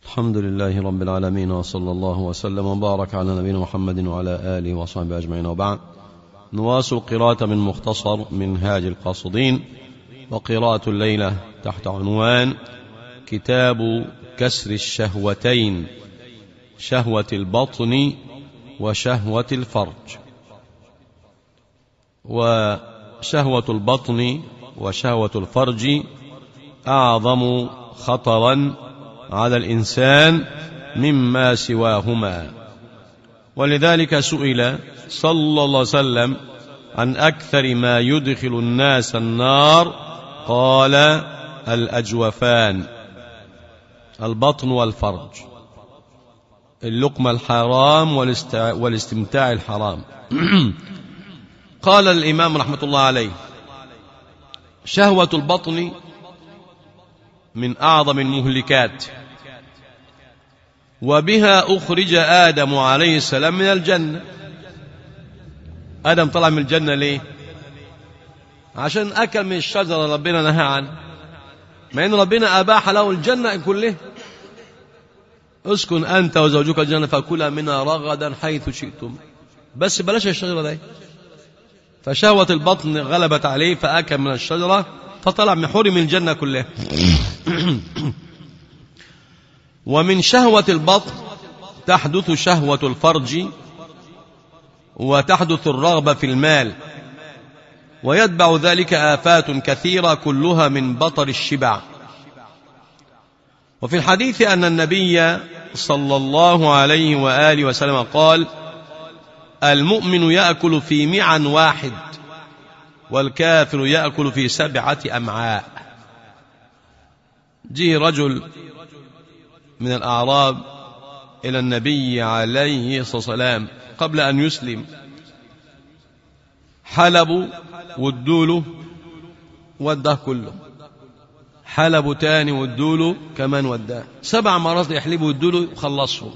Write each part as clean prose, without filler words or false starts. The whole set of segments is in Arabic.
الحمد لله رب العالمين، وصلى الله وسلم وبارك على نبينا محمد وعلى آله وصحبه أجمعين، وبعد. نواصل قراءة من مختصر منهاج القاصدين، وقراءة الليلة تحت عنوان كتاب كسر الشهوتين، شهوة البطن وشهوة الفرج. وشهوة البطن وشهوة الفرج أعظم خطرا على الإنسان مما سواهما، ولذلك سئل صلى الله عليه وسلم عن أكثر ما يدخل الناس النار، قال: الأجوفان، البطن والفرج، اللقمة الحرام والاستمتاع الحرام. قال الإمام رحمة الله عليه: شهوة البطن من أعظم المهلكات، وبها أخرج آدم عليه السلام من الجنة. آدم طلع من الجنة ليه؟ عشان أكل من الشجرة ربنا نهى عنه، مع أن ربنا أباح له الجنة كلها. اسكن أنت وزوجك الجنة فكلا منها رغدا حيث شئتم، بس بلاش الشجرة دي. فشهوة البطن غلبت عليه فأكل من الشجرة فطلع من حرم الجنة كلها. ومن شهوة البطن تحدث شهوة الفرج، وتحدث الرغبة في المال، ويتبع ذلك آفات كثيرة كلها من بطر الشبع. وفي الحديث أن النبي صلى الله عليه وآله وسلم قال: المؤمن يأكل في معا واحد، والكافر يأكل في 7 أمعاء. جه رجل من الأعراب إلى النبي عليه الصلاة والسلام قبل أن يسلم، حلبوا وادوله وده كله، حلبوا تاني وادوله كمان وده، 7 مرات يحلبوا وادوله وخلصهم.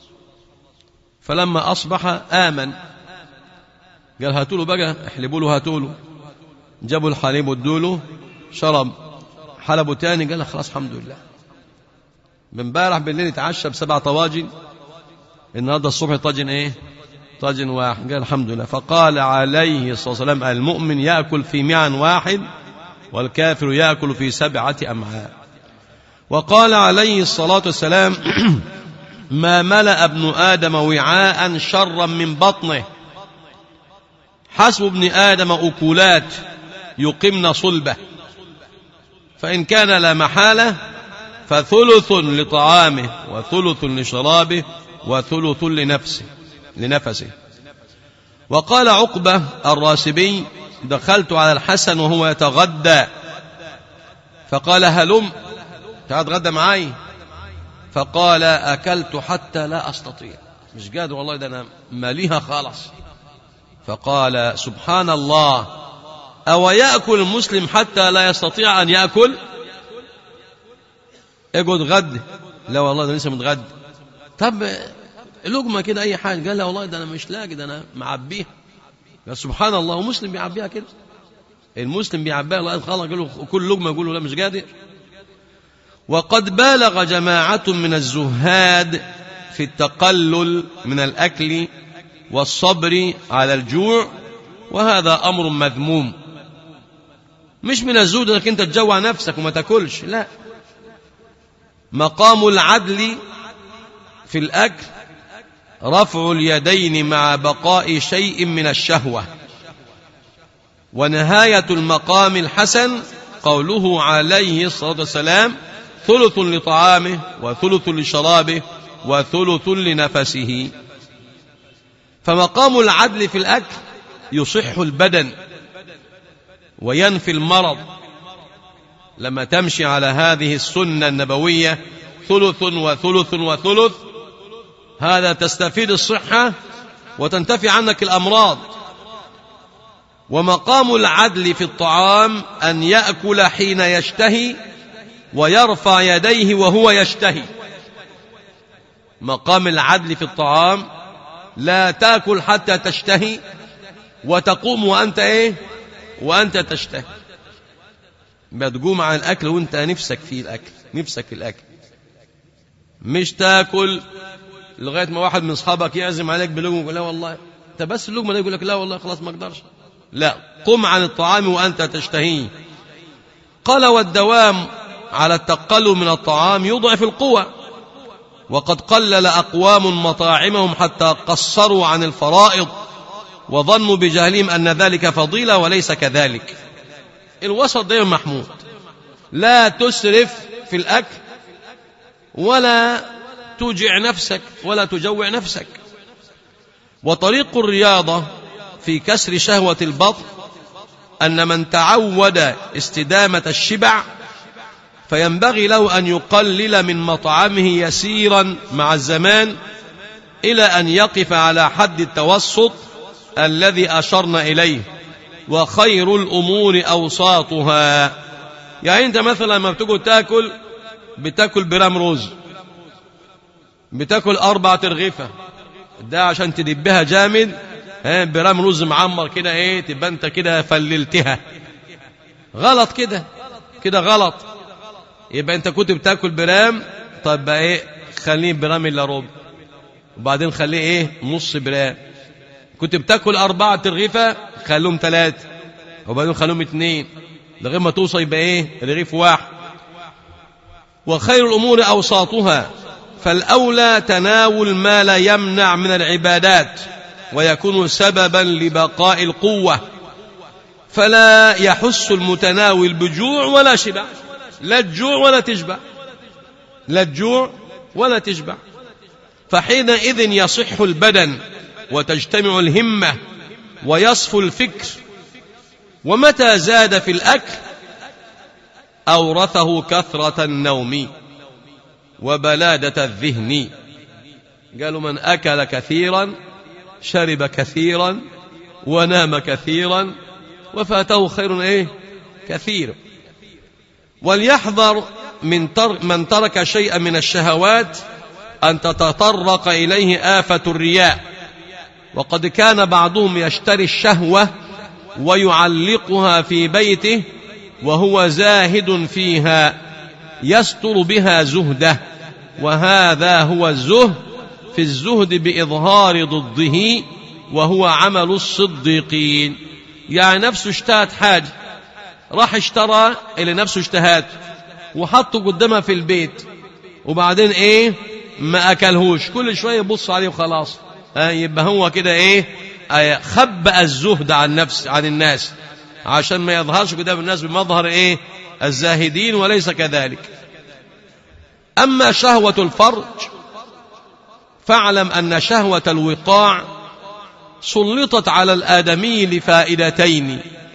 فلما أصبح آمن، قال: هاتوله بقى، احلبوا له، هاتوله. جابوا الحليب وادوله، شرب. حلبوا تاني، قال: خلاص الحمد لله، امبارح بالليل اتعشى ب7 طواجن، النهارده الصبح طاجن ايه؟ طاجن واحد. قال: الحمد لله. فقال عليه الصلاة والسلام: المؤمن يأكل في معا واحد، والكافر يأكل في 7 أمعاء. وقال عليه الصلاة والسلام: ما ملأ ابن آدم وعاء شرا من بطنه، حسب ابن آدم أكلات يقمن صلبه، فإن كان لا محالة فثلث لطعامه، وثلث لشرابه، وثلث لنفسه. وقال عقبة الراسبي: دخلت على الحسن وهو يتغدى، فقال: هلم تعال اتغدى معي. فقال: أكلت حتى لا أستطيع، مش قادر والله، ده أنا ماليها خالص. فقال: سبحان الله، أو يأكل المسلم حتى لا يستطيع أن يأكل؟ اقعد غد. لا والله ده لسه متغدى. طب لقمة كده أي حاجة. قال: لا والله ده أنا مش لاقي، ده أنا معبيها. قال: سبحان الله، ومسلم بيعبيها كده؟ المسلم بيعبيها الله خلاص. قال له كل لقمة، يقول له لا مش قادر. وقد بالغ جماعة من الزهاد في التقلل من الأكل والصبر على الجوع، وهذا أمر مذموم. مش من الزهد انك انت تجوع نفسك وما تاكلش، لا. مقام العدل في الأكل رفع اليدين مع بقاء شيء من الشهوة، ونهاية المقام الحسن قوله عليه الصلاة والسلام: ثلث لطعامه، وثلث لشرابه، وثلث لنفسه. فمقام العدل في الأكل يصح البدن وينفي المرض. لما تمشي على هذه السنة النبوية، ثلث وثلث وثلث، هذا تستفيد الصحة وتنتفي عنك الأمراض. ومقام العدل في الطعام أن يأكل حين يشتهي ويرفع يديه وهو يشتهي. مقام العدل في الطعام لا تأكل حتى تشتهي، وتقوم وأنت إيه؟ وأنت تشتهي. بتقوم عن الأكل وأنت نفسك في الأكل، نفسك في الأكل. مش تاكل لغاية ما واحد من أصحابك يعزم عليك بلقمة يقول لا والله أنت بس اللقمة ده، يقول لك لا والله خلاص ما أقدرش. لا، قم عن الطعام وأنت تشتهيه. قال والدوام على التقلل من الطعام يضعف القوى، وقد قلل أقوام مطاعمهم حتى قصروا عن الفرائض وظنوا بجهلهم أن ذلك فضيلة وليس كذلك. الوسط دائما محمود، لا تسرف في الأكل ولا توجع نفسك ولا تجوع نفسك. وطريق الرياضة في كسر شهوة البطن أن من تعود استدامة الشبع فينبغي له أن يقلل من مطعمه يسيرا مع الزمان إلى أن يقف على حد التوسط الذي أشرنا إليه، وخير الأمور أوساطها. يعني أنت مثلا لما بتاكل برام رز، بتاكل 4 ترغيفة، ده عشان تدبها جامد، برام رز معمر كده تبقى انت كده فللتها. غلط كده غلط. يبقى انت كنت بتاكل برام، طب بقى خليه برام الا ربع، وبعدين خليه نص برام. كنت بتاكل 4 ترغيفة، خليهم 3، وبعدين خليهم 2 لغاية ما توصل يبقى رغيف واحد. وخير الأمور أوساطها، فالأولى تناول ما لا يمنع من العبادات ويكون سببا لبقاء القوة، فلا يحس المتناول بجوع ولا شبع، لا تجوع ولا تشبع، فحينئذ يصح البدن وتجتمع الهمة ويصفو الفكر. ومتى زاد في الأكل أورثه كثرة النوم وبلادة الذهن. قالوا من أكل كثيرا شرب كثيرا ونام كثيرا وفاته خير كثير. وليحذر من ترك شيئا من الشهوات أن تتطرق إليه آفة الرياء. وقد كان بعضهم يشتري الشهوة ويعلقها في بيته وهو زاهد فيها يستر بها زهده، وهذا هو الزهد، في الزهد بإظهار ضده وهو عمل الصديقين. يعني نفسه اشتهت حاجة، راح اشترى اللي نفسه اشتهات وحطه قدامها في البيت، وبعدين ما أكلهوش، كل شوية يبص عليه وخلاص. يبقى هو كده خبأ الزهد عن الناس عشان ما يظهرش قدام الناس بمظهر الزاهدين، وليس كذلك. أما شهوة الفرج فاعلم أن شهوة الوقاع سلطت على الآدمي لفائدتين: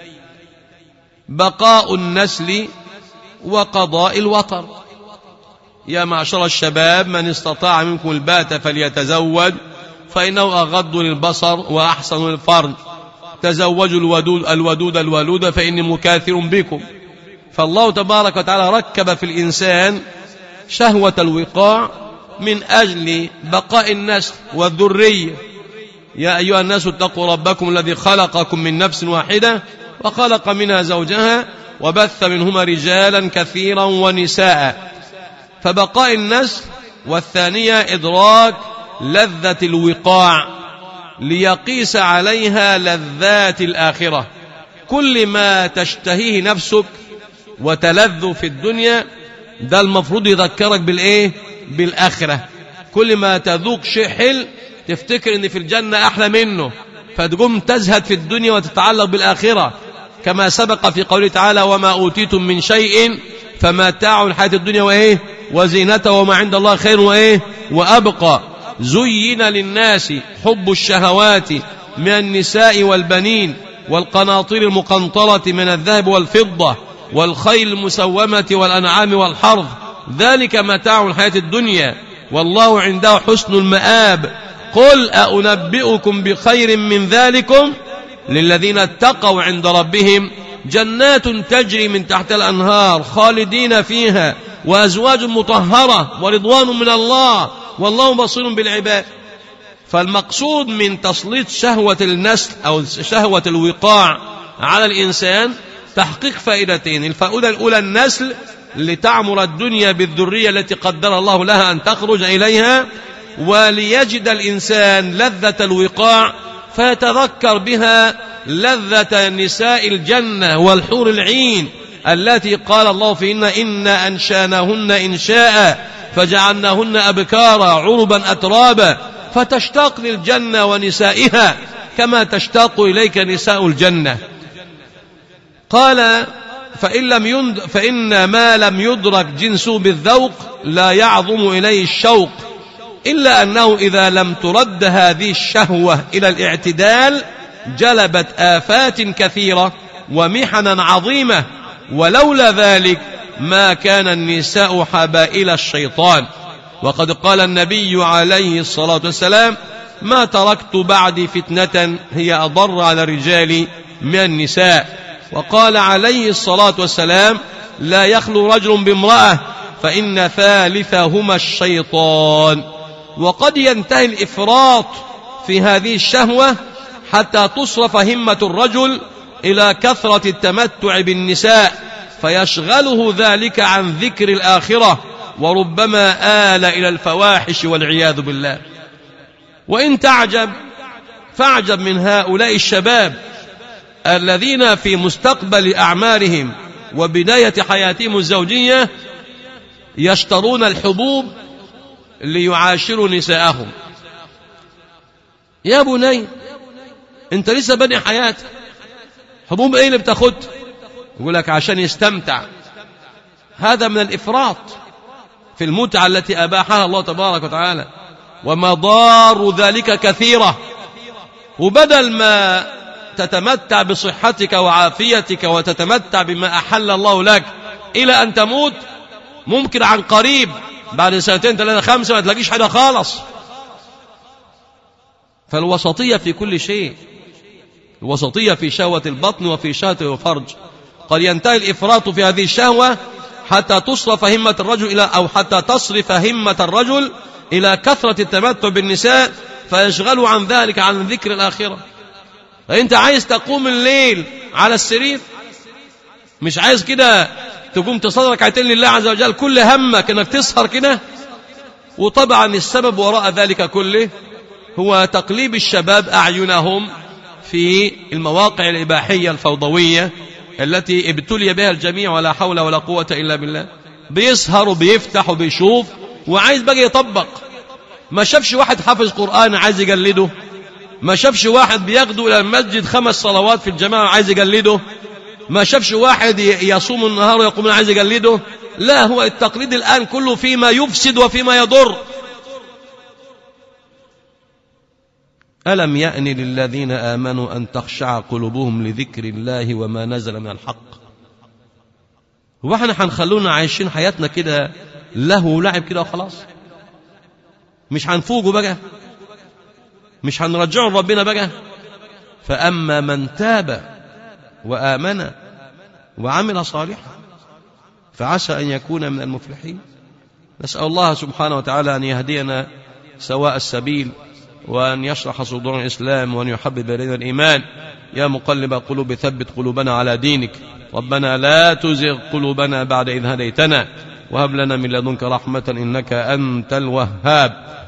بقاء النسل وقضاء الوطر. يا معشر الشباب من استطاع منكم الباءة فليتزوج فإنه أغض للبصر وأحسن للفرج، تزوجوا الودود فإني مكاثر بكم. فالله تبارك وتعالى ركب في الإنسان شهوة الوقاع من أجل بقاء النسل والذرية. يا أيها الناس اتقوا ربكم الذي خلقكم من نفس واحدة وخلق منها زوجها وبث منهما رجالا كثيرا ونساء، فبقاء النسل. والثانية إدراك لذة الوقاع ليقيس عليها لذات الآخرة. كل ما تشتهيه نفسك وتلذ في الدنيا ده المفروض يذكرك بالآخرة. كل ما تذوق شيء حل تفتكر ان في الجنة أحلى منه، فتقوم تزهد في الدنيا وتتعلق بالآخرة، كما سبق في قوله تعالى: وما أوتيتم من شيء فمتاع الحياة الدنيا وزينته وما عند الله خير وأبقى. زين للناس حب الشهوات من النساء والبنين والقناطير المقنطرة من الذهب والفضة والخيل المسومة والأنعام والحرث، ذلك متاع الحياة الدنيا والله عنده حسن المآب. قل أنبئكم بخير من ذلكم للذين اتقوا عند ربهم جنات تجري من تحت الأنهار خالدين فيها وأزواج مطهرة ورضوان من الله والله بصير بالعباد. فالمقصود من تسليط شهوة النسل أو شهوة الوقاع على الإنسان تحقيق فائدتين: الفائدة الأولى النسل، لتعمر الدنيا بالذرية التي قدر الله لها أن تخرج إليها، وليجد الإنسان لذة الوقاع فيتذكر بها لذة نساء الجنة والحور العين التي قال الله فيهن إنا أنشأناهن إنشاء فجعلناهن أبكارا عربا أترابا، فتشتاق للجنة ونسائها كما تشتاق إليك نساء الجنة. قال فإن ما لم يدرك جنسه بالذوق لا يعظم إليه الشوق، إلا أنه إذا لم ترد هذه الشهوة إلى الاعتدال جلبت آفات كثيرة ومحنا عظيمة، ولولا ذلك ما كان النساء حبائل الشيطان. وقد قال النبي عليه الصلاة والسلام ما تركت بعدي فتنة هي أضر على الرجال من النساء. وقال عليه الصلاة والسلام لا يخلو رجل بامرأة فإن ثالثهما الشيطان. وقد ينتهي الإفراط في هذه الشهوة حتى تصرف همة الرجل إلى كثرة التمتع بالنساء فيشغله ذلك عن ذكر الآخرة، وربما آل إلى الفواحش والعياذ بالله. وإن تعجب فاعجب من هؤلاء الشباب الذين في مستقبل أعمارهم وبداية حياتهم الزوجية يشترون الحبوب ليعاشروا نساءهم. يا بني انت لسه بني حياتك، حبوب ايه اللي بتاخد؟ يقول لك عشان يستمتع. هذا من الإفراط في المتعة التي أباحها الله تبارك وتعالى، ومضار ذلك كثيرة. وبدل ما تتمتع بصحتك وعافيتك وتتمتع بما أحل الله لك إلى أن تموت، ممكن عن قريب بعد 2 3 5 ما تلاقيش حاجة خالص. فالوسطية في كل شيء، الوسطية في شهوة البطن وفي شهوة الفرج. قد ينتهي الإفراط في هذه الشهوة حتى تصرف همة الرجل حتى تصرف همة الرجل إلى كثرة التمتع بالنساء فيشغلوا عن ذلك عن ذكر الآخرة. فأنت عايز تقوم الليل على السرير، مش عايز كده تقوم تصلي ركعتين لله عز وجل، كل همك انك تسهر كده. وطبعا السبب وراء ذلك كله هو تقليب الشباب أعينهم في المواقع الإباحية الفوضوية التي ابتلي بها الجميع ولا حول ولا قوة إلا بالله. بيسهر وبيفتح وبيشوف وعايز بقى يطبق. ما شافش واحد حافظ قرآن عايز يقلده، ما شافش واحد بيغدو إلى المسجد 5 صلوات في الجماعة عايز يقلده، ما شافش واحد يصوم النهار ويقوم عايز يقلده. لا، هو التقليد الآن كله فيما يفسد وفيما يضر. ألم يأن للذين آمنوا أن تخشع قلوبهم لذكر الله وما نزل من الحق. واحنا هنخلونا عايشين حياتنا كده لهو ولعب كده وخلاص؟ مش هنفوقوا بقى؟ مش هنرجعوا لربنا بقى؟ فأما من تاب وآمن وعمل صالحا فعسى أن يكون من المفلحين. نسأل الله سبحانه وتعالى أن يهدينا سواء السبيل، وأن يشرح صدور الإسلام، وأن يحبب إلينا الإيمان. يا مقلب القلوب ثبت قلوبنا على دينك. ربنا لا تزغ قلوبنا بعد إذ هديتنا، وهب لنا من لدنك رحمة إنك أنت الوهاب.